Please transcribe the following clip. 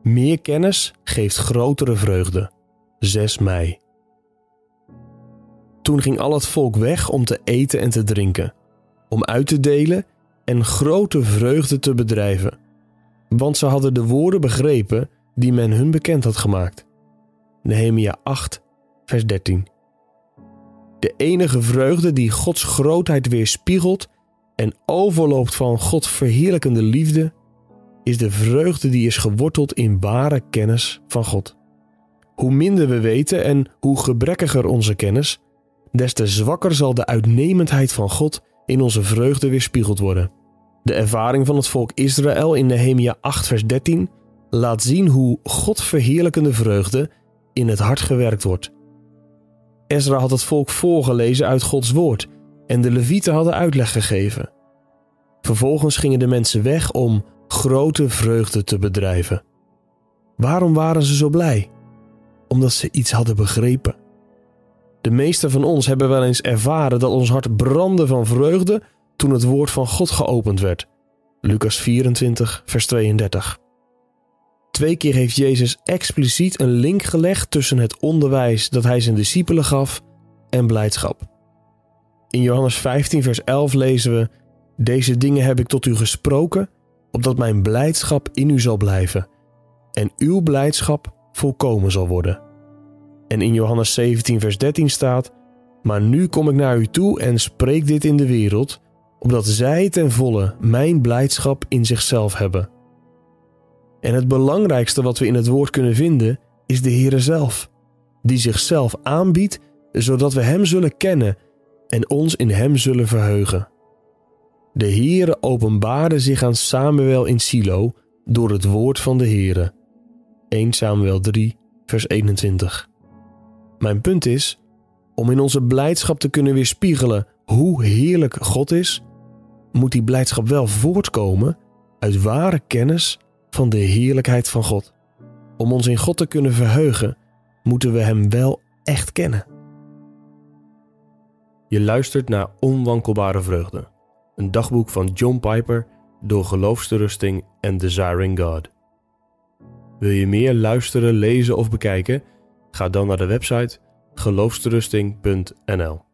Meer kennis geeft grotere vreugde. 6 mei. Toen ging al het volk weg om te eten en te drinken, om uit te delen en grote vreugde te bedrijven. Want ze hadden de woorden begrepen die men hun bekend had gemaakt. Nehemia 8, vers 13. De enige vreugde die Gods grootheid weerspiegelt en overloopt van Gods verheerlijkende liefde, is de vreugde die is geworteld in ware kennis van God. Hoe minder we weten en hoe gebrekkiger onze kennis, des te zwakker zal de uitnemendheid van God in onze vreugde weerspiegeld worden. De ervaring van het volk Israël in Nehemia 8 vers 13 laat zien hoe God verheerlijkende vreugde in het hart gewerkt wordt. Ezra had het volk voorgelezen uit Gods woord en de Levieten hadden uitleg gegeven. Vervolgens gingen de mensen weg om grote vreugde te bedrijven. Waarom waren ze zo blij? Omdat ze iets hadden begrepen. De meesten van ons hebben wel eens ervaren dat ons hart brandde van vreugde toen het woord van God geopend werd. Lucas 24, vers 32. 2 keer heeft Jezus expliciet een link gelegd tussen het onderwijs dat hij zijn discipelen gaf en blijdschap. In Johannes 15, vers 11 lezen we: Deze dingen heb ik tot u gesproken, opdat mijn blijdschap in u zal blijven en uw blijdschap volkomen zal worden. En in Johannes 17, vers 13 staat: Maar nu kom ik naar u toe en spreek dit in de wereld, opdat zij ten volle mijn blijdschap in zichzelf hebben. En het belangrijkste wat we in het woord kunnen vinden, is de Heere zelf, die zichzelf aanbiedt, zodat we hem zullen kennen en ons in hem zullen verheugen. De Heere openbaarde zich aan Samuel in Silo door het woord van de Heere. 1 Samuel 3, vers 21. Mijn punt is, om in onze blijdschap te kunnen weerspiegelen hoe heerlijk God is, moet die blijdschap wel voortkomen uit ware kennis van de heerlijkheid van God. Om ons in God te kunnen verheugen, moeten we hem wel echt kennen. Je luistert naar Onwankelbare Vreugde, een dagboek van John Piper door Geloofsterusting en Desiring God. Wil je meer luisteren, lezen of bekijken? Ga dan naar de website geloofsterusting.nl.